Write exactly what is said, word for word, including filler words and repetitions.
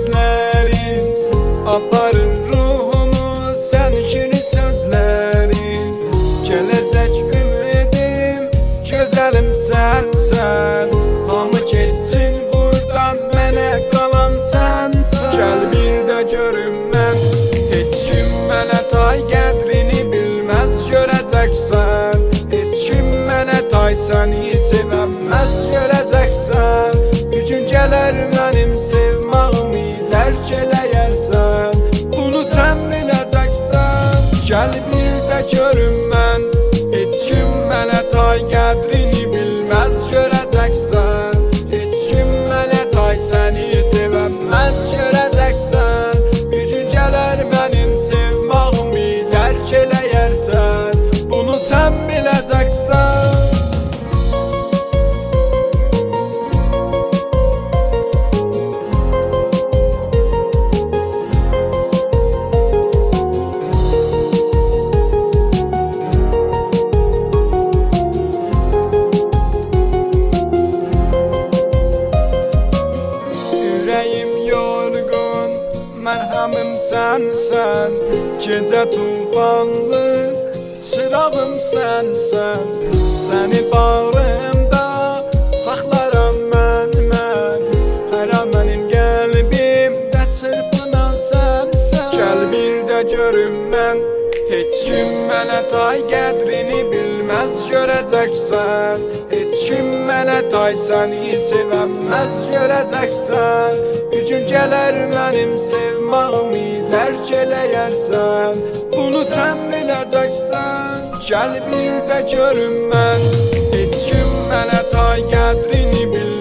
gözlərin aparır ruhumu seninkini sözlərin. Gələcək ümidim gözəlim sənsən, hamı keçsin buradan mənə qalan sənsən. Gəl bir də görüm mən, heç kim mənə tay qədrini bilməz görəcəksən. Heç kim mənə tay səni sevəməz görəcəksən. Bir gün gələr mənim sevmağımı dərk eləyərsən, bunu sən biləcəksən. Gəl bir də görüm mən, heç kim mənə tay qədrini bilməz görəcəksən. Heç kim mənə tay səni sevəməz görəcəksən. Bir gün gələr mənim sevmağımı dərk eləyərsən, bunu sən biləcəksən. Ürəyim yorğun, mərhəmim sənsən. Gecə tufanlı, çırağım sənsən. Səni bağrımda saxlaram mən, mən. Hər an mənim qəlbimdə çırpınan sənsən. Gəl bir də görüm mən, heç kim mənə tay qədrini bilməz görəcəksən. Heç kim mənə tay səni sevəməz görəcəksən. Bir gün gələr mənim sevmağımı dərk eləyərsən, bunu sən biləcəksən. Gəl bir də görüm mən, heç kim mənə tay qədrini bilməz